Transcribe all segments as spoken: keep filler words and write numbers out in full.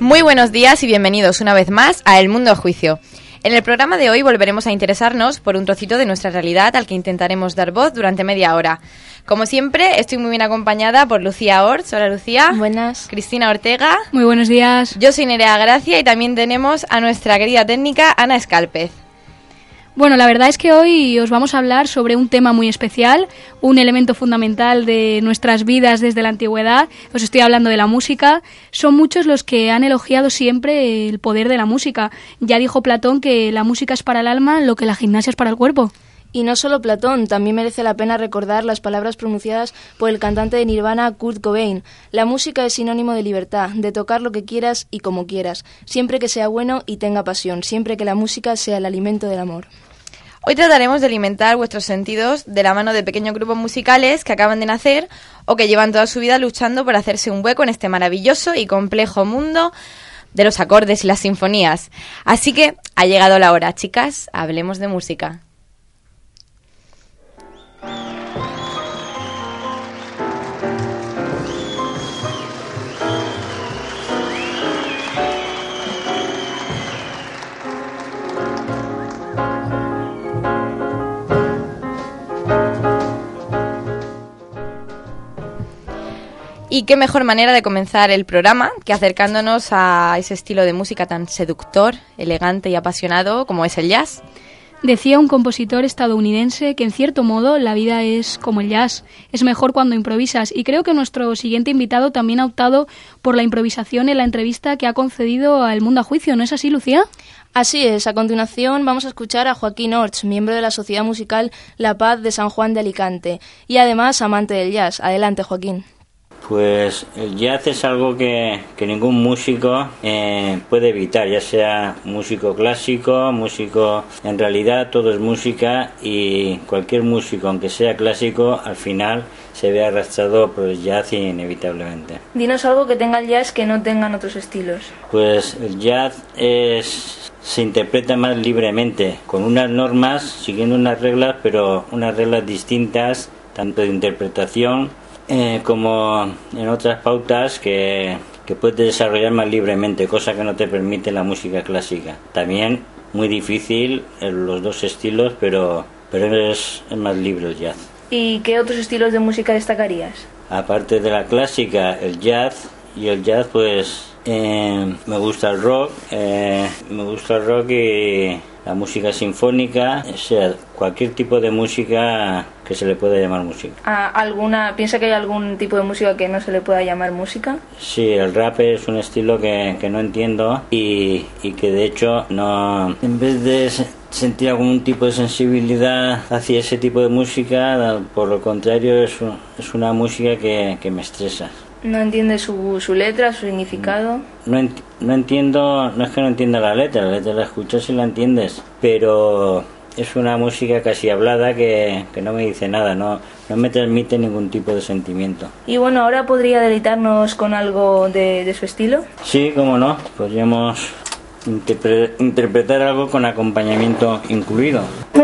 Muy buenos días y bienvenidos una vez más a El Mundo a Juicio. En el programa de hoy volveremos a interesarnos por un trocito de nuestra realidad al que intentaremos dar voz durante media hora. Como siempre, estoy muy bien acompañada por Lucía Orts. Hola, Lucía. Buenas. Cristina Ortega. Muy buenos días. Yo soy Nerea Gracia y también tenemos a nuestra querida técnica Ana Escálpez. Bueno, la verdad es que hoy os vamos a hablar sobre un tema muy especial, un elemento fundamental de nuestras vidas desde la antigüedad. Os estoy hablando de la música. Son muchos los que han elogiado siempre el poder de la música. Ya dijo Platón que la música es para el alma lo que la gimnasia es para el cuerpo. Y no solo Platón, también merece la pena recordar las palabras pronunciadas por el cantante de Nirvana, Kurt Cobain. La música es sinónimo de libertad, de tocar lo que quieras y como quieras, siempre que sea bueno y tenga pasión, siempre que la música sea el alimento del amor. Hoy trataremos de alimentar vuestros sentidos de la mano de pequeños grupos musicales que acaban de nacer o que llevan toda su vida luchando por hacerse un hueco en este maravilloso y complejo mundo de los acordes y las sinfonías. Así que ha llegado la hora, chicas, hablemos de música. Y qué mejor manera de comenzar el programa que acercándonos a ese estilo de música tan seductor, elegante y apasionado como es el jazz. Decía un compositor estadounidense que en cierto modo la vida es como el jazz, es mejor cuando improvisas, y creo que nuestro siguiente invitado también ha optado por la improvisación en la entrevista que ha concedido a El Mundo a Juicio, ¿no es así, Lucía? Así es, a continuación vamos a escuchar a Joaquín Orts, miembro de la Sociedad Musical La Paz de San Juan de Alicante, y además amante del jazz. Adelante, Joaquín. Pues el jazz es algo que, que ningún músico eh, puede evitar, ya sea músico clásico, músico... En realidad todo es música y cualquier músico, aunque sea clásico, al final se ve arrastrado por el jazz inevitablemente. Dinos algo que tenga el jazz que no tengan otros estilos. Pues el jazz es... se interpreta más libremente, con unas normas, siguiendo unas reglas, pero unas reglas distintas, tanto de interpretación Eh, como en otras pautas que, que puedes desarrollar más libremente, cosa que no te permite la música clásica. También muy difícil en los dos estilos, pero, pero es, es más libre el jazz. ¿Y qué otros estilos de música destacarías? Aparte de la clásica, el jazz, y el jazz pues eh, me gusta el rock, eh, me gusta el rock y la música sinfónica, o sea, cualquier tipo de música que se le pueda llamar música. ¿A alguna, ¿Piensa que hay algún tipo de música que no se le pueda llamar música? Sí, el rap es un estilo que, que no entiendo y, y que de hecho no, en vez de sentir algún tipo de sensibilidad hacia ese tipo de música, por lo contrario es, es una música que, que me estresa. ¿No entiende su, su letra, su significado? No, ent- no entiendo, no es que no entienda la letra, la letra la escuchas y la entiendes, pero es una música casi hablada que, que no me dice nada, no, no me transmite ningún tipo de sentimiento. Y bueno, ¿ahora podría deleitarnos con algo de, de su estilo? Sí, cómo no, podríamos interpre- interpretar algo con acompañamiento incluido.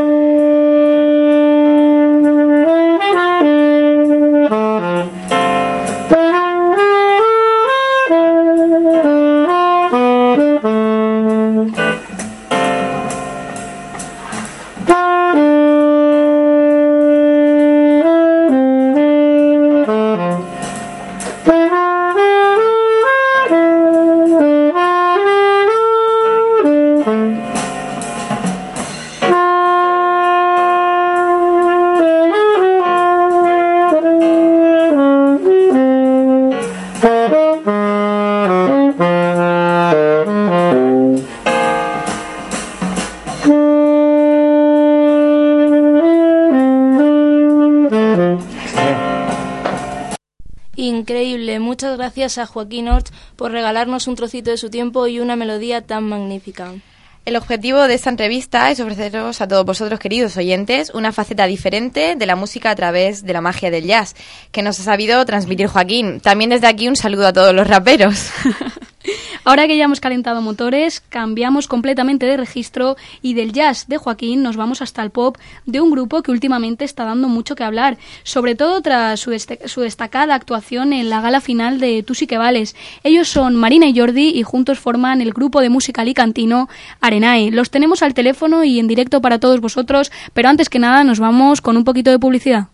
Increíble, muchas gracias a Joaquín Orts por regalarnos un trocito de su tiempo y una melodía tan magnífica. El objetivo de esta entrevista es ofreceros a todos vosotros, queridos oyentes, una faceta diferente de la música a través de la magia del jazz, que nos ha sabido transmitir Joaquín. También desde aquí un saludo a todos los raperos. Ahora que ya hemos calentado motores, cambiamos completamente de registro y del jazz de Joaquín nos vamos hasta el pop de un grupo que últimamente está dando mucho que hablar, sobre todo tras su, dest- su destacada actuación en la gala final de Tú sí que vales. Ellos son Marina y Jordi y juntos forman el grupo de música alicantino Arenae. Los tenemos al teléfono y en directo para todos vosotros, pero antes que nada nos vamos con un poquito de publicidad.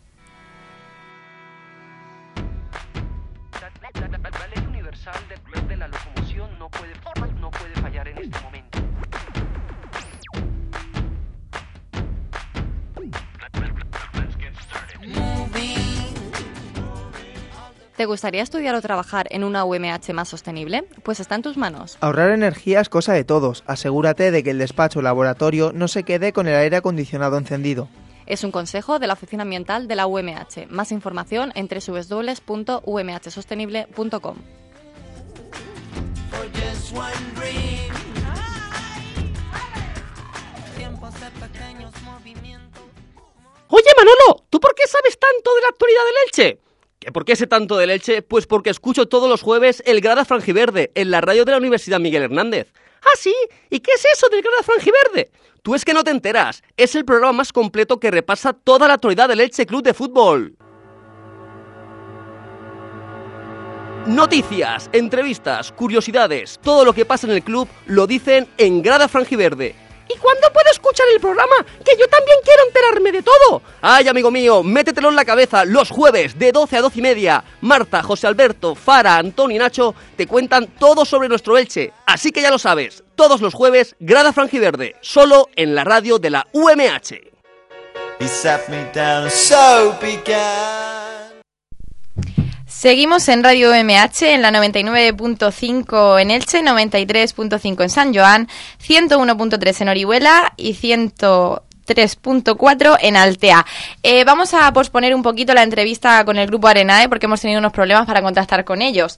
La ley universal de, de la locomoción no puede, no puede fallar en este momento. ¿Te gustaría estudiar o trabajar en una U M H más sostenible? Pues está en tus manos. Ahorrar energía es cosa de todos. Asegúrate de que el despacho o laboratorio no se quede con el aire acondicionado encendido. Es un consejo de la Oficina Ambiental de la U M H. Más información en doble u doble u doble u punto u m h sostenible punto com. Oye, Manolo, ¿tú por qué sabes tanto de la actualidad del Elche? ¿Que por qué sé tanto del Elche? Pues porque escucho todos los jueves el Grada Frangiverde en la radio de la Universidad Miguel Hernández. ¿Ah, sí? ¿Y qué es eso del Grada Frangiverde? Tú es que no te enteras. Es el programa más completo que repasa toda la actualidad del Elche Club de Fútbol. Noticias, entrevistas, curiosidades, todo lo que pasa en el club lo dicen en Grada Frangiverde. ¿Y cuándo puedo escuchar el programa? ¡Que yo también quiero enterarme de todo! ¡Ay, amigo mío! Métetelo en la cabeza. Los jueves, de doce a doce y media, Marta, José Alberto, Fara, Antonio y Nacho te cuentan todo sobre nuestro Elche. Así que ya lo sabes, todos los jueves, Grada Frangiverde, solo en la radio de la U M H. Seguimos en Radio U M H en la noventa y nueve punto cinco en Elche, noventa y tres punto cinco en San Joan, ciento uno punto tres en Orihuela y ciento tres punto cuatro en Altea. Eh, vamos a posponer un poquito la entrevista con el grupo Arenae porque hemos tenido unos problemas para contactar con ellos.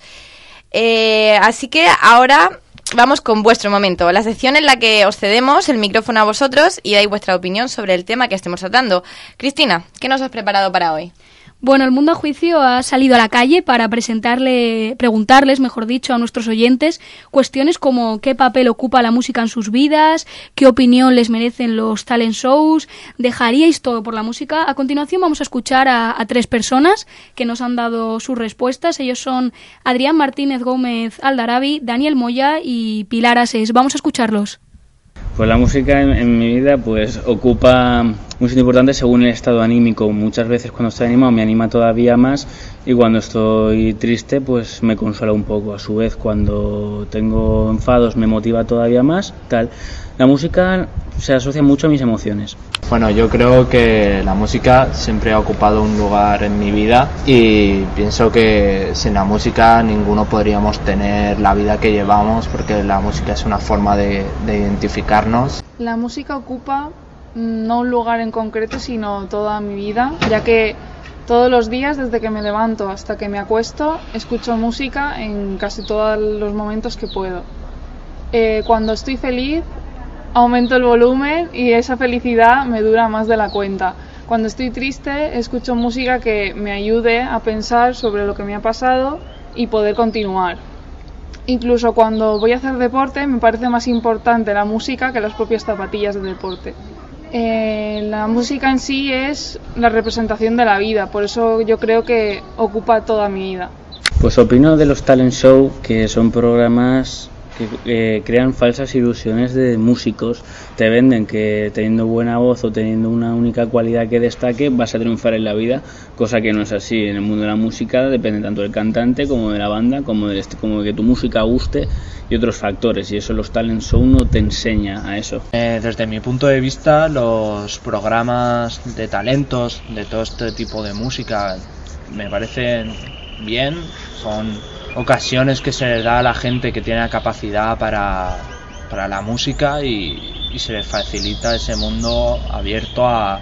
Eh, así que ahora vamos con vuestro momento, la sección en la que os cedemos el micrófono a vosotros y dais vuestra opinión sobre el tema que estemos tratando. Cristina, ¿qué nos has preparado para hoy? Bueno, el Mundo a Juicio ha salido a la calle para presentarle, preguntarles, mejor dicho, a nuestros oyentes cuestiones como qué papel ocupa la música en sus vidas, qué opinión les merecen los talent shows, ¿dejaríais todo por la música? A continuación vamos a escuchar a, a tres personas que nos han dado sus respuestas. Ellos son Adrián Martínez Gómez Aldarabi, Daniel Moya y Pilar Ases. Vamos a escucharlos. Pues la música en, en mi vida pues ocupa un sitio importante según el estado anímico. Muchas veces cuando estoy animado me anima todavía más y cuando estoy triste pues me consuela un poco. A su vez cuando tengo enfados me motiva todavía más, tal. La música se asocia mucho a mis emociones. Bueno, yo creo que la música siempre ha ocupado un lugar en mi vida y pienso que sin la música ninguno podríamos tener la vida que llevamos porque la música es una forma de, de identificarnos. La música ocupa no un lugar en concreto sino toda mi vida, ya que todos los días desde que me levanto hasta que me acuesto escucho música en casi todos los momentos que puedo. Eh, cuando estoy feliz aumento el volumen y esa felicidad me dura más de la cuenta. Cuando estoy triste, escucho música que me ayude a pensar sobre lo que me ha pasado y poder continuar. Incluso cuando voy a hacer deporte, me parece más importante la música que las propias zapatillas de deporte. Eh, la música en sí es la representación de la vida, por eso yo creo que ocupa toda mi vida. Pues opino de los talent show, que son programas que eh, crean falsas ilusiones de músicos. Te venden que teniendo buena voz o teniendo una única cualidad que destaque vas a triunfar en la vida, cosa que no es así. En el mundo de la música depende tanto del cantante como de la banda, como de, este, como de que tu música guste y otros factores, y eso los talent show no te enseña a eso. Eh, desde mi punto de vista, los programas de talentos de todo este tipo de música me parecen bien, son ocasiones que se le da a la gente que tiene la capacidad para, para la música y, y se les facilita ese mundo abierto a,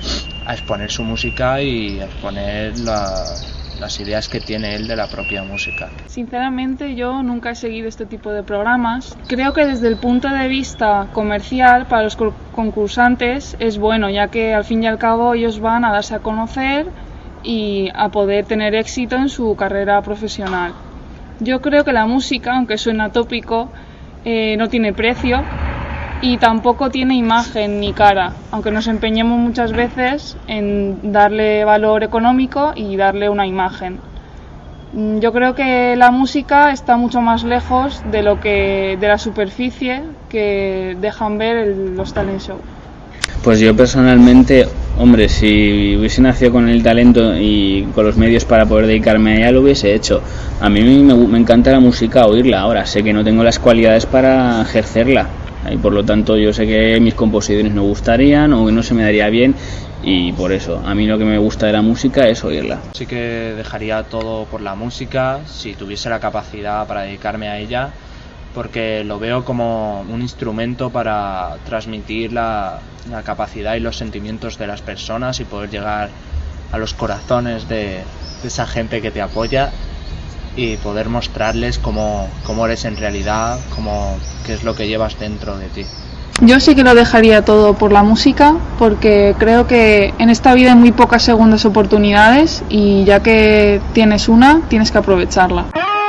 a exponer su música y a exponer la, las ideas que tiene él de la propia música. Sinceramente yo nunca he seguido este tipo de programas. Creo que desde el punto de vista comercial para los concursantes es bueno, ya que al fin y al cabo ellos van a darse a conocer y a poder tener éxito en su carrera profesional. Yo creo que la música, aunque suena tópico, eh, no tiene precio y tampoco tiene imagen ni cara, aunque nos empeñemos muchas veces en darle valor económico y darle una imagen. Yo creo que la música está mucho más lejos de lo que de la superficie que dejan ver el, los talent show. Pues yo personalmente, hombre, si hubiese nacido con el talento y con los medios para poder dedicarme a ella, lo hubiese hecho. A mí me, me encanta la música, oírla. Ahora sé que no tengo las cualidades para ejercerla y por lo tanto yo sé que mis composiciones no gustarían o que no se me daría bien. Y por eso, a mí lo que me gusta de la música es oírla. Sí que dejaría todo por la música, si tuviese la capacidad para dedicarme a ella, porque lo veo como un instrumento para transmitir la, la capacidad y los sentimientos de las personas y poder llegar a los corazones de, de esa gente que te apoya y poder mostrarles cómo, cómo eres en realidad, cómo, qué es lo que llevas dentro de ti. Yo sí que lo dejaría todo por la música, porque creo que en esta vida hay muy pocas segundas oportunidades y ya que tienes una, tienes que aprovecharla.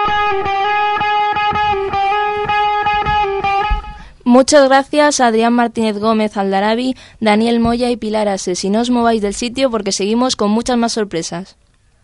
Muchas gracias a Adrián Martínez Gómez Aldarabi, Daniel Moya y Pilar Ases. Y no os mováis del sitio porque seguimos con muchas más sorpresas.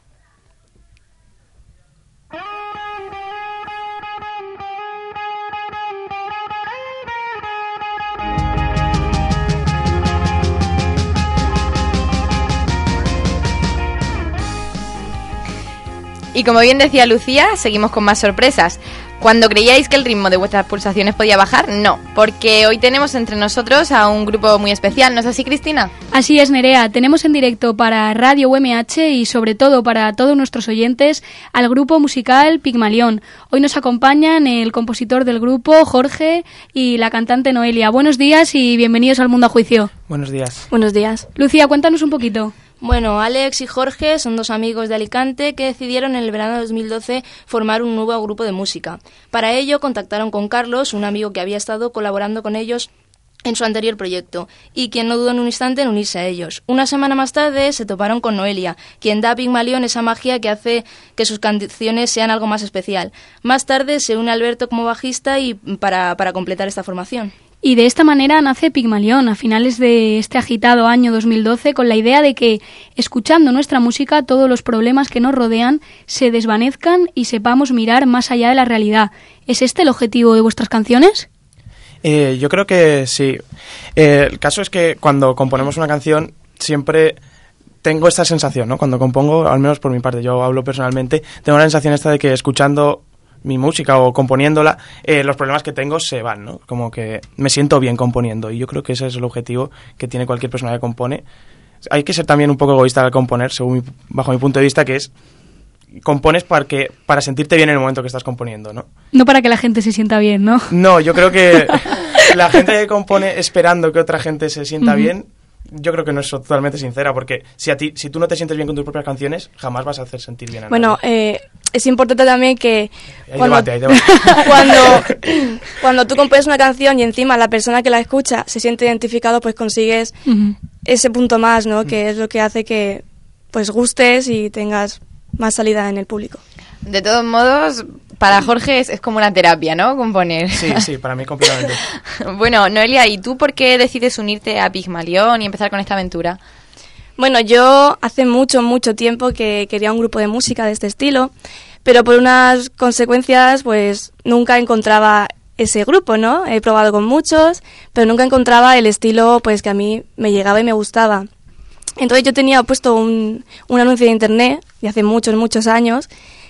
Y como bien decía Lucía, seguimos con más sorpresas. Cuando creíais que el ritmo de vuestras pulsaciones podía bajar, no, porque hoy tenemos entre nosotros a un grupo muy especial, ¿no es así, Cristina? Así es, Nerea, tenemos en directo para Radio U M H y sobre todo para todos nuestros oyentes al grupo musical Pigmalión. Hoy nos acompañan el compositor del grupo, Jorge, y la cantante Noelia. Buenos días y bienvenidos al Mundo a Juicio. Buenos días. Buenos días. Lucía, cuéntanos un poquito. Bueno, Alex y Jorge son dos amigos de Alicante que decidieron en el verano de dos mil doce formar un nuevo grupo de música. Para ello contactaron con Carlos, un amigo que había estado colaborando con ellos en su anterior proyecto, y quien no dudó en un instante en unirse a ellos. Una semana más tarde se toparon con Noelia, quien da a Pigmalión esa magia que hace que sus canciones sean algo más especial. Más tarde se une Alberto como bajista y para, para completar esta formación. Y de esta manera nace Pigmalión a finales de este agitado año dos mil doce con la idea de que, escuchando nuestra música, todos los problemas que nos rodean se desvanezcan y sepamos mirar más allá de la realidad. ¿Es este el objetivo de vuestras canciones? Eh, yo creo que sí. Eh, el caso es que cuando componemos una canción siempre tengo esta sensación, ¿no? Cuando compongo, al menos por mi parte, yo hablo personalmente, tengo la sensación esta de que escuchando mi música o componiéndola, eh, los problemas que tengo se van, ¿no? Como que me siento bien componiendo y yo creo que ese es el objetivo que tiene cualquier persona que compone. Hay que ser también un poco egoísta al componer, según mi, bajo mi punto de vista, que es compones para, que, para sentirte bien en el momento que estás componiendo, ¿no? No para que la gente se sienta bien, ¿no? No, yo creo que la gente que compone esperando que otra gente se sienta uh-huh. bien, yo creo que no es totalmente sincera, porque si a ti, si tú no te sientes bien con tus propias canciones, jamás vas a hacer sentir bien a nadie. Bueno, eh, es importante también que hay cuando, debate, hay debate. cuando, cuando tú compones una canción y encima la persona que la escucha se siente identificado, pues consigues uh-huh. ese punto más, ¿no? Uh-huh. Que es lo que hace que pues gustes y tengas más salida en el público. De todos modos, para Jorge es, es como una terapia, ¿no? Componer. Sí, sí, para mí completamente. Bueno, Noelia, ¿y tú por qué decides unirte a Pigmalión y empezar con esta aventura? Bueno, yo hace mucho, mucho tiempo que quería un grupo de música de este estilo, pero por unas consecuencias, pues nunca encontraba ese grupo, ¿no? He probado con muchos, pero nunca encontraba el estilo, pues que a mí me llegaba y me gustaba. Entonces yo tenía puesto un, un anuncio de internet de hace muchos, muchos años.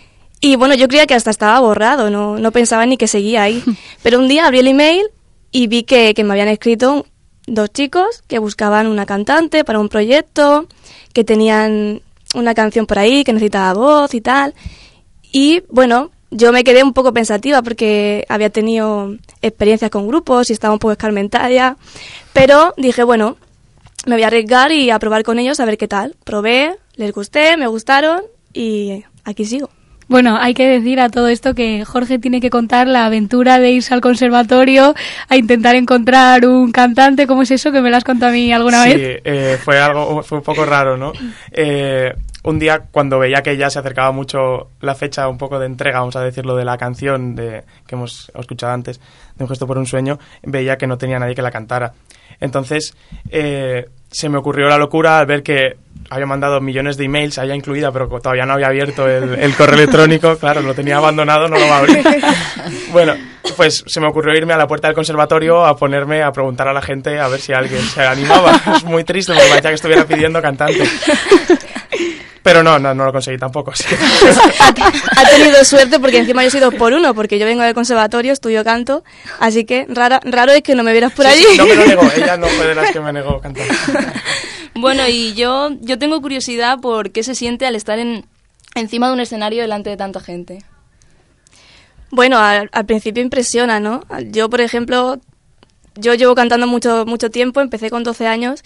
Y bueno, yo creía que hasta estaba borrado, no, no pensaba ni que seguía ahí. Pero un día abrí el email y vi que, que me habían escrito dos chicos que buscaban una cantante para un proyecto, que tenían una canción por ahí, que necesitaba voz y tal. Y bueno, yo me quedé un poco pensativa porque había tenido experiencias con grupos y estaba un poco escarmentada. Pero dije, bueno, me voy a arriesgar y a probar con ellos a ver qué tal. Probé, les gusté, me gustaron y aquí sigo. Bueno, hay que decir a todo esto que Jorge tiene que contar la aventura de irse al conservatorio a intentar encontrar un cantante. ¿Cómo es eso? Que me lo has contado a mí alguna sí, vez. Sí, eh, fue algo, fue un poco raro, ¿no? Eh, un día cuando veía que ya se acercaba mucho la fecha un poco de entrega, vamos a decirlo, de la canción de, que hemos escuchado antes, de Un gesto por un sueño, veía que no tenía nadie que la cantara. Entonces eh, se me ocurrió la locura al ver que había mandado millones de emails, había incluida, pero todavía no había abierto el, el correo electrónico, claro, lo tenía abandonado, no lo va a abrir. Bueno, pues se me ocurrió irme a la puerta del conservatorio a ponerme a preguntar a la gente a ver si alguien se animaba. Es muy triste porque parecía que estuviera pidiendo cantante. Pero no, no, no lo conseguí tampoco. Así que... Ha tenido suerte porque encima yo soy dos por uno, porque yo vengo del conservatorio, estudio canto, así que rara, raro es que no me vieras por sí, allí. Sí, no me lo negó, ella no fue de las que me negó cantar. Bueno, y yo, yo tengo curiosidad por qué se siente al estar en, encima de un escenario delante de tanta gente. Bueno, al, al principio impresiona, ¿no? Yo, por ejemplo, yo llevo cantando mucho, mucho tiempo, empecé con doce años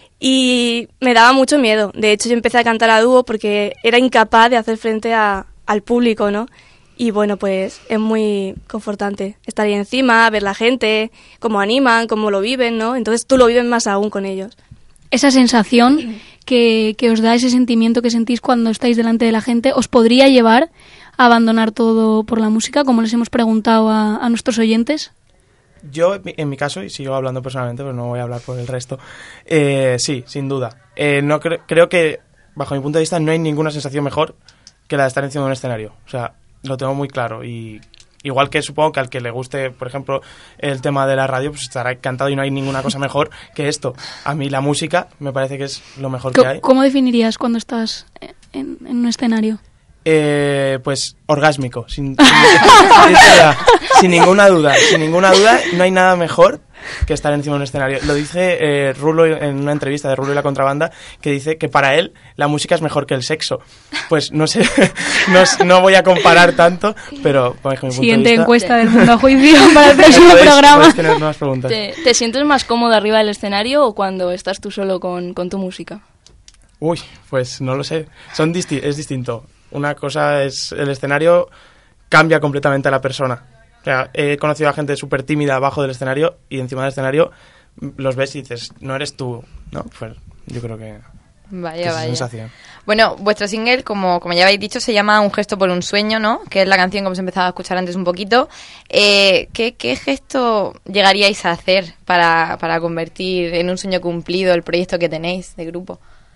y me daba mucho miedo. De hecho, yo empecé a cantar a dúo porque era incapaz de hacer frente a, al público, ¿no? Y bueno, pues es muy confortante estar ahí encima, ver la gente, cómo animan, cómo lo viven, ¿no? Entonces tú lo vives más aún con ellos. Esa sensación que, que os da, ese sentimiento que sentís cuando estáis delante de la gente, ¿os podría llevar a abandonar todo por la música, como les hemos preguntado a, a nuestros oyentes? Yo, en mi caso, y sigo hablando personalmente, pero no voy a hablar por el resto, eh, sí, sin duda. Eh, no cre- creo que, bajo mi punto de vista, no hay ninguna sensación mejor que la de estar encima de un escenario. O sea, lo tengo muy claro. Y igual que supongo que al que le guste, por ejemplo, el tema de la radio, pues estará encantado y no hay ninguna cosa mejor que esto. A mí la música me parece que es lo mejor que hay. ¿Cómo definirías cuando estás en, en un escenario? Eh, pues orgásmico, sin, sin, sin, sin ninguna duda, sin ninguna duda, no hay nada mejor que estar encima de un escenario. Lo dice eh, Rulo en una entrevista de Rulo y la Contrabanda, que dice que para él la música es mejor que el sexo. Pues no sé, no, no voy a comparar tanto, pero bajo mi punto Siguiente de vista, encuesta del Mundo a Juicio para el próximo podéis, programa. Podéis tener nuevas preguntas. ¿Te, ¿Te sientes más cómodo arriba del escenario o cuando estás tú solo con, con tu música? Uy, pues no lo sé. Son disti- es distinto. Una cosa es el escenario, cambia completamente a la persona. O sea, he conocido a gente súper tímida abajo del escenario y encima del escenario los ves y dices, no eres tú, ¿no? Pues yo creo que, vaya, que es vaya. esa sensación. Bueno, vuestro single, como, como ya habéis dicho, se llama Un gesto por un sueño, ¿no? Que es la canción que hemos empezado a escuchar antes un poquito. Eh, ¿qué, ¿Qué gesto llegaríais a hacer para, para convertir en un sueño cumplido el proyecto que tenéis de grupo?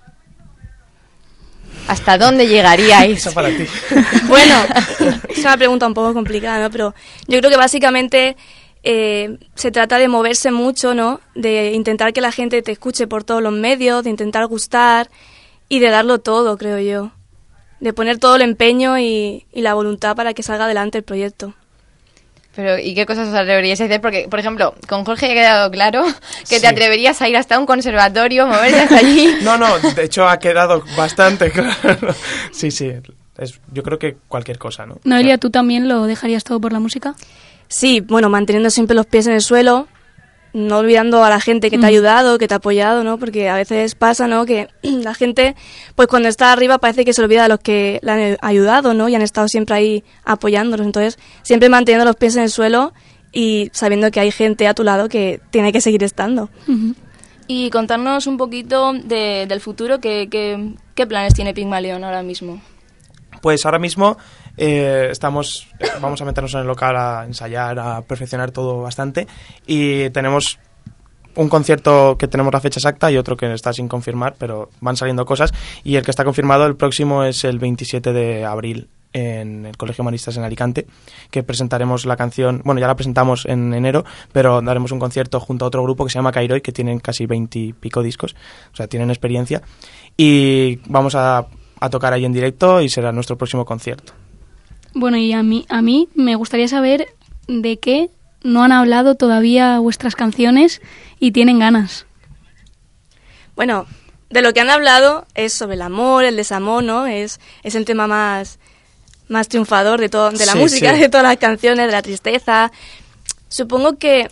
¿Hasta dónde llegaríais? Eso para ti. Bueno, es una pregunta un poco complicada, ¿no? Pero yo creo que básicamente eh, se trata de moverse mucho, ¿no? De intentar que la gente te escuche por todos los medios, de intentar gustar y de darlo todo, creo yo. De poner todo el empeño y, y la voluntad para que salga adelante el proyecto. Pero, ¿y qué cosas os atreveríais a hacer? Porque, por ejemplo, con Jorge ha quedado claro que Sí. te atreverías a ir hasta un conservatorio, moverte hasta allí. No, no, de hecho ha quedado bastante claro. Sí, sí, es, yo creo que cualquier cosa, ¿no? Noelia, ¿tú también lo dejarías todo por la música? Sí, bueno, manteniendo siempre los pies en el suelo, no olvidando a la gente que te ha ayudado, que te ha apoyado, ¿no? Porque a veces pasa, ¿no? Que la gente, pues cuando está arriba parece que se olvida de los que la han ayudado, ¿no? Y han estado siempre ahí apoyándolos. Entonces, siempre manteniendo los pies en el suelo y sabiendo que hay gente a tu lado que tiene que seguir estando. Uh-huh. Y contarnos un poquito de, del futuro, ¿qué, qué, qué planes tiene Pigmalión ahora mismo? Pues ahora mismo eh, estamos, vamos a meternos en el local a ensayar, a perfeccionar todo bastante y tenemos un concierto que tenemos la fecha exacta y otro que está sin confirmar, pero van saliendo cosas y el que está confirmado el próximo es el veintisiete de abril en el Colegio Humanistas en Alicante, que presentaremos la canción, bueno, ya la presentamos en enero, pero daremos un concierto junto a otro grupo que se llama Kairoy, que tienen casi veintipico discos, o sea, tienen experiencia y vamos a a tocar ahí en directo y será nuestro próximo concierto. Bueno, y a mí, a mí me gustaría saber de qué no han hablado todavía vuestras canciones y tienen ganas. Bueno, de lo que han hablado es sobre el amor, el desamor, ¿no? Es, es el tema más, más triunfador de, todo, de la sí, música, sí. de todas las canciones, de la tristeza. Supongo que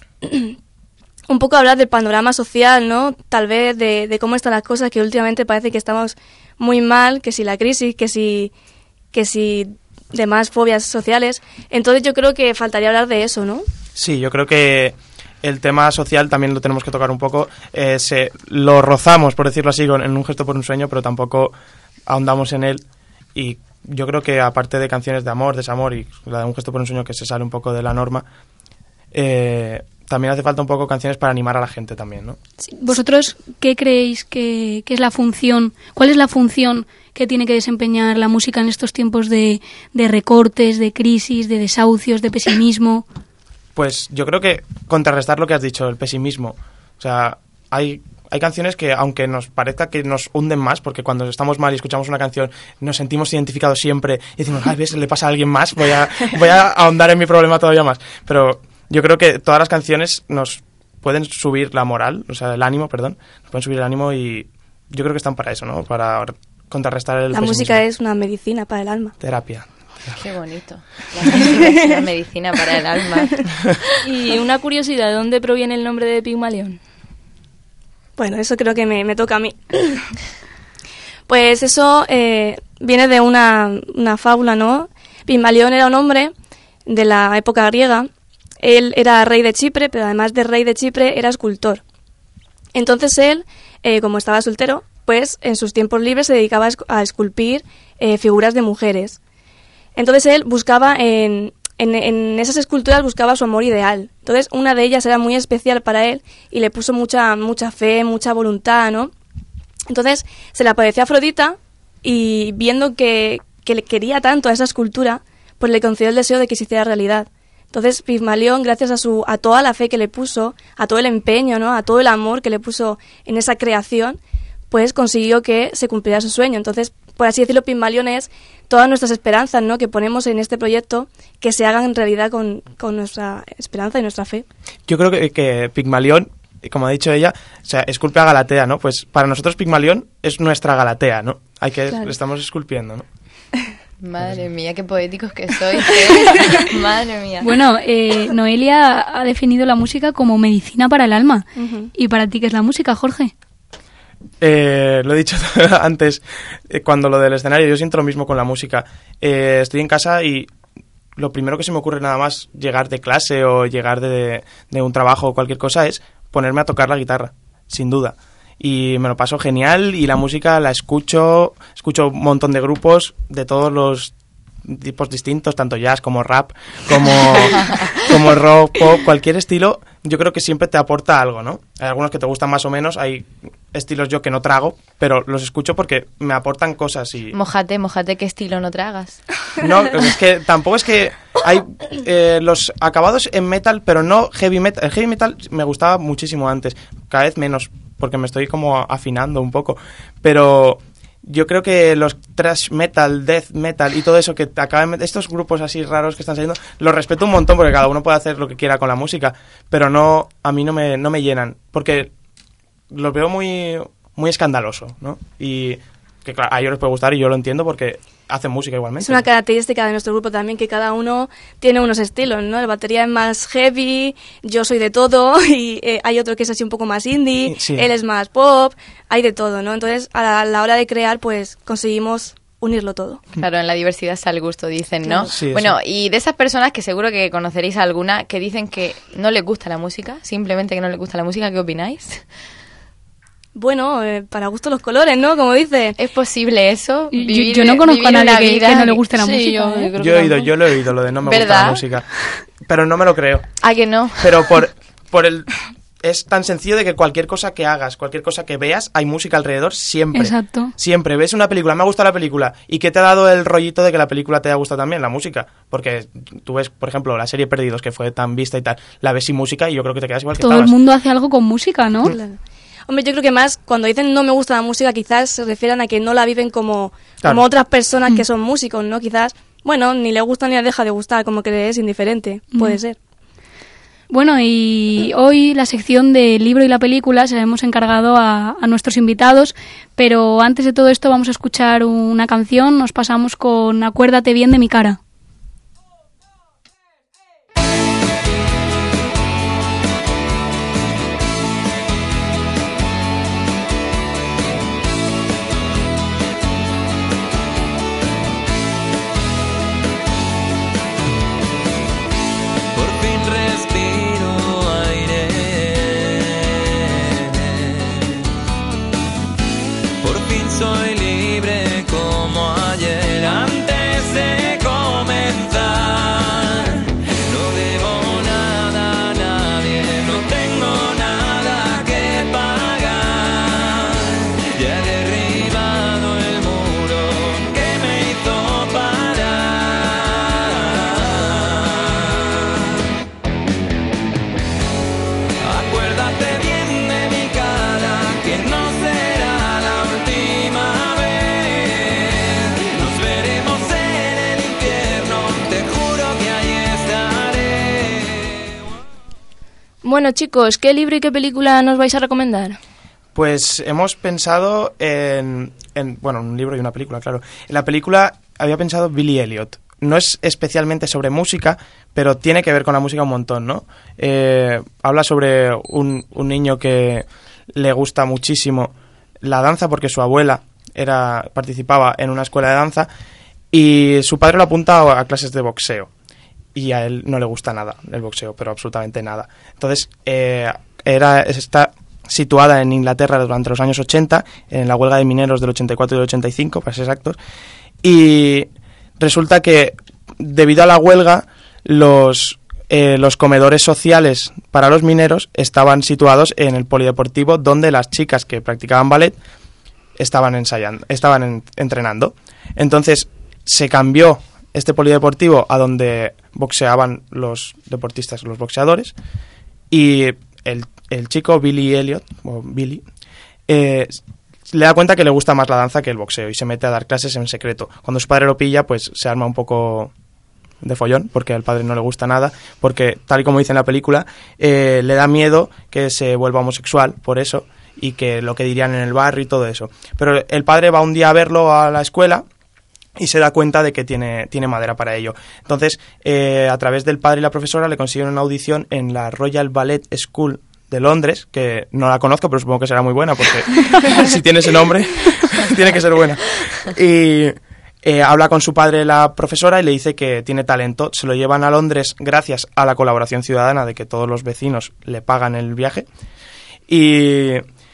un poco hablar del panorama social, ¿no? Tal vez de, de cómo están las cosas, que últimamente parece que estamos muy mal, que si la crisis, que si, que si demás fobias sociales. Entonces yo creo que faltaría hablar de eso, ¿no? Sí, yo creo que el tema social también lo tenemos que tocar un poco. Eh, se, lo rozamos, por decirlo así, con, en Un gesto por un sueño, pero tampoco ahondamos en él y yo creo que aparte de canciones de amor, desamor y la de Un gesto por un sueño que se sale un poco de la norma, eh, también hace falta un poco canciones para animar a la gente también, ¿no? Sí. ¿Vosotros qué creéis que, que es la función? ¿Cuál es la función que tiene que desempeñar la música en estos tiempos de, de recortes, de crisis, de desahucios, de pesimismo? Pues yo creo que contrarrestar lo que has dicho, el pesimismo. O sea, hay, hay canciones que, aunque nos parezca que nos hunden más, porque cuando estamos mal y escuchamos una canción nos sentimos identificados siempre y decimos, ay, ves, le pasa a alguien más, voy a, voy a ahondar en mi problema todavía más. Pero yo creo que todas las canciones nos pueden subir la moral, o sea, el ánimo, perdón, nos pueden subir el ánimo y yo creo que están para eso, ¿no? Para contrarrestar el La pesimismo. música es una medicina para el alma. Terapia. Qué bonito. La música es una medicina para el alma. Y una curiosidad, ¿de dónde proviene el nombre de Pigmalión? Bueno, eso creo que me, me toca a mí. Pues eso eh, viene de una, una fábula, ¿no? Pigmalión era un hombre de la época griega. Él era rey de Chipre, pero además de rey de Chipre era escultor. Entonces él, eh, como estaba soltero, pues en sus tiempos libres se dedicaba a, esc- a esculpir eh, figuras de mujeres. Entonces él buscaba en, en, en esas esculturas buscaba su amor ideal. Entonces una de ellas era muy especial para él y le puso mucha mucha fe, mucha voluntad, ¿no? Entonces se le apareció a Afrodita y viendo que, que le quería tanto a esa escultura, pues le concedió el deseo de que se hiciera realidad. Entonces Pigmalión, gracias a su a toda la fe que le puso, a todo el empeño, ¿no? A todo el amor que le puso en esa creación, pues consiguió que se cumpliera su sueño. Entonces, por así decirlo, Pigmalión es todas nuestras esperanzas, ¿no?, que ponemos en este proyecto, que se hagan en realidad con, con nuestra esperanza y nuestra fe. Yo creo que, que Pigmalión, como ha dicho ella, o sea, esculpe a Galatea, ¿no? Pues para nosotros Pigmalión es nuestra Galatea, ¿no? Hay que, Claro. le estamos esculpiendo, ¿no? Madre mía, qué poéticos que sois. ¿eh? Madre mía. Bueno, eh, Noelia ha definido la música como medicina para el alma. Uh-huh. ¿Y para ti qué es la música, Jorge? Eh, lo he dicho antes, eh, cuando lo del escenario, yo siento lo mismo con la música. Eh, estoy en casa y lo primero que se me ocurre nada más llegar de clase o llegar de, de un trabajo o cualquier cosa es ponerme a tocar la guitarra, sin duda. Y me lo paso genial y la música la escucho, escucho un montón de grupos de todos los tipos distintos, tanto jazz como rap, como, como rock, pop, cualquier estilo, yo creo que siempre te aporta algo, ¿no? Hay algunos que te gustan más o menos, hay estilos yo que no trago, pero los escucho porque me aportan cosas y... Mójate, mójate, ¿qué estilo no tragas? No, es que tampoco es que hay eh, los acabados en metal, pero no heavy metal. El heavy metal me gustaba muchísimo antes, cada vez menos, porque me estoy como afinando un poco, pero... Yo creo que los thrash metal, death metal y todo eso que acaban, estos grupos así raros que están saliendo, los respeto un montón porque cada uno puede hacer lo que quiera con la música, pero no, a mí no me, no me llenan, porque los veo muy, muy escandaloso, ¿no? Y que claro, a ellos les puede gustar y yo lo entiendo porque hacen música igualmente. Es una característica de nuestro grupo también, que cada uno tiene unos estilos, ¿no? El batería es más heavy, yo soy de todo, y eh, hay otro que es así un poco más indie, Sí. él es más pop, hay de todo, ¿no? Entonces, a la, a la hora de crear, pues, conseguimos unirlo todo. Claro, en la diversidad está el gusto, dicen, ¿no? Claro. Sí, bueno, y de esas personas que seguro que conoceréis alguna que dicen que no les gusta la música, simplemente que no les gusta la música, ¿qué opináis? Bueno, eh, para gusto los colores, ¿no? Como dice. ¿Es posible eso? Yo- Vivir- yo no conozco vivir a nadie una que- vida que no le guste la Sí, música, yo- ¿eh? yo creo Yo que he oído, tampoco. yo lo he oído, lo de no me gusta ¿Verdad? la música, pero no me lo creo. ¿A que no? Pero por, por el... Es tan sencillo de que cualquier cosa que hagas, cualquier cosa que veas, hay música alrededor siempre. Exacto. Siempre. Ves una película, me ha gustado la película. ¿Y qué te ha dado el rollito de que la película te haya gustado también? La música. Porque tú ves, por ejemplo, la serie Perdidos, que fue tan vista y tal, la ves sin música y yo creo que te quedas igual que Todo el estabas. mundo hace algo con música, ¿no? Claro. Hombre, yo creo que más cuando dicen no me gusta la música, quizás se refieren a que no la viven como, Claro. como otras personas que son músicos, ¿no? Quizás, bueno, ni le gusta ni le deja de gustar, como que es indiferente, puede Mm. ser. Bueno, y hoy la sección del libro y la película se la hemos encargado a, a nuestros invitados, pero antes de todo esto vamos a escuchar una canción. Nos pasamos con Acuérdate bien de mi cara. Por fin respiro aire, por fin soy libre con Bueno, chicos, ¿qué libro y qué película nos vais a recomendar? Pues hemos pensado en, en, bueno, un libro y una película, claro. En la película había pensado Billy Elliot. No es especialmente sobre música, pero tiene que ver con la música un montón, ¿no? Eh, habla sobre un, un niño que le gusta muchísimo la danza porque su abuela era participaba en una escuela de danza y su padre lo apunta a, a clases de boxeo y a él no le gusta nada el boxeo, pero absolutamente nada. Entonces, eh, era está situada en Inglaterra durante los años ochenta, en la huelga de mineros del ochenta y cuatro y del ochenta y cinco, para ser exactos, y resulta que debido a la huelga los eh, los comedores sociales para los mineros estaban situados en el polideportivo donde las chicas que practicaban ballet estaban ensayando, estaban en, entrenando. Entonces se cambió este polideportivo a donde boxeaban los deportistas, los boxeadores, y el, el chico Billy Elliot, o Billy, eh, le da cuenta que le gusta más la danza que el boxeo y se mete a dar clases en secreto. Cuando su padre lo pilla, pues se arma un poco de follón, porque al padre no le gusta nada, porque tal y como dice en la película, eh, le da miedo que se vuelva homosexual por eso, y que lo que dirían en el barrio y todo eso. Pero el padre va un día a verlo a la escuela y se da cuenta de que tiene, tiene madera para ello. Entonces, eh, a través del padre y la profesora le consiguen una audición en la Royal Ballet School de Londres, que no la conozco, pero supongo que será muy buena, porque si tiene ese nombre, tiene que ser buena. Y eh, habla con su padre la profesora y le dice que tiene talento. Se lo llevan a Londres gracias a la colaboración ciudadana de que todos los vecinos le pagan el viaje. Y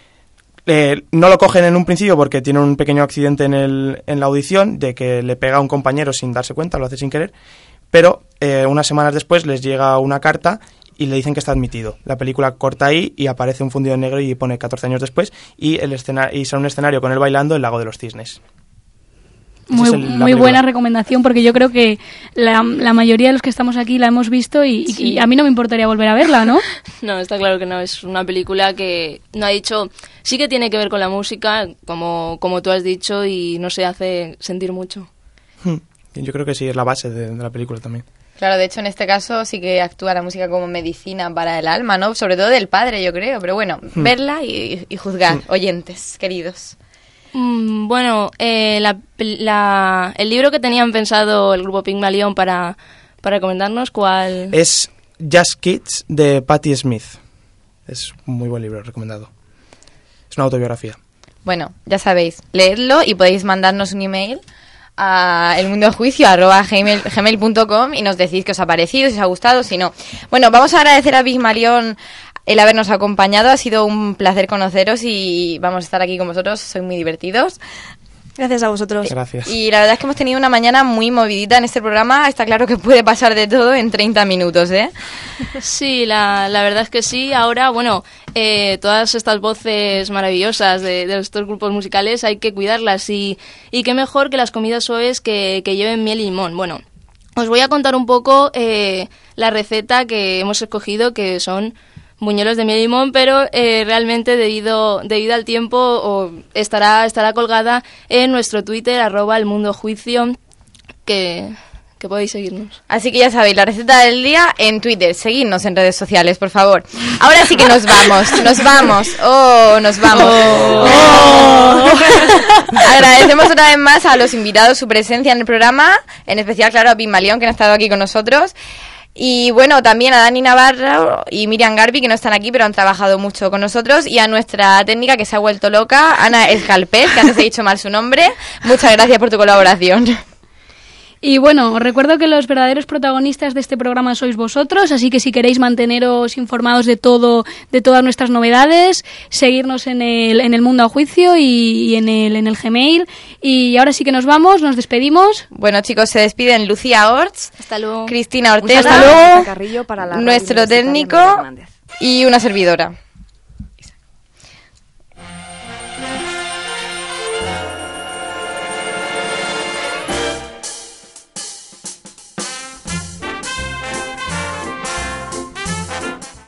eh, no lo cogen en un principio porque tiene un pequeño accidente en, el, en la audición, de que le pega a un compañero sin darse cuenta, lo hace sin querer, pero eh, unas semanas después les llega una carta y le dicen que está admitido. La película corta ahí y aparece un fundido en negro y pone catorce años después, y el escena- y sale un escenario con él bailando el Lago de los Cisnes. Muy, Es el- la muy película. buena recomendación, porque yo creo que la, la mayoría de los que estamos aquí la hemos visto y, y- Sí. y a mí no me importaría volver a verla, ¿no? No, está claro que no. Es una película que no ha dicho... Sí que tiene que ver con la música, como, como tú has dicho, y no se hace sentir mucho. Hmm. Yo creo que sí, es la base de, de la película también. Claro, de hecho en este caso sí que actúa la música como medicina para el alma, ¿no? Sobre todo del padre, yo creo. Pero bueno, Hmm. verla y, y juzgar, Hmm. oyentes, queridos. Mm, bueno, eh, la, la- el libro que tenían pensado el grupo Pygmalion para, para recomendarnos, ¿cuál? Es Just Kids de Patti Smith. Es un muy buen libro, recomendado. Es una autobiografía. Bueno, ya sabéis, leedlo y podéis mandarnos un email a elmundojuicio arroba gmail, gmail punto com y nos decís qué os ha parecido, si os ha gustado, si no. Bueno, vamos a agradecer a Pygmalion el habernos acompañado. Ha sido un placer conoceros y vamos a estar aquí con vosotros. Sois muy divertidos. Gracias a vosotros. Gracias. Y la verdad es que hemos tenido una mañana muy movidita en este programa. Está claro que puede pasar de todo en treinta minutos, ¿eh? Sí, la, la verdad es que sí. Ahora, bueno, eh, todas estas voces maravillosas de, de estos grupos musicales hay que cuidarlas. Y, y qué mejor que las comidas suaves que, que lleven miel y limón. Bueno, os voy a contar un poco eh, la receta que hemos escogido, que son buñuelos de miel y limón, pero eh, realmente debido debido al tiempo o estará estará colgada en nuestro Twitter, arroba el mundo juicio, que, que podéis seguirnos. Así que ya sabéis, la receta del día en Twitter. Seguidnos en redes sociales, por favor. Ahora sí que nos vamos, nos vamos. Oh, nos vamos. Oh. Agradecemos una vez más a los invitados su presencia en el programa, en especial, claro, a Pygmalion, que no ha estado aquí con nosotros. Y bueno, también a Dani Navarro y Miriam Garbi, que no están aquí, pero han trabajado mucho con nosotros. Y a nuestra técnica, que se ha vuelto loca, Ana Escalpez, que antes he dicho mal su nombre. Muchas gracias por tu colaboración. Y bueno, os recuerdo que los verdaderos protagonistas de este programa sois vosotros, así que si queréis manteneros informados de todo, de todas nuestras novedades, seguirnos en el, en el Mundo a Juicio y, y en el, en el Gmail. Y ahora sí que nos vamos, nos despedimos. Bueno, chicos, se despiden Lucía Orts, Hasta luego. Cristina Un Ortega, saludo a Carrillo para la radio nuestro universitaria técnico Miguel Hernández. y una servidora.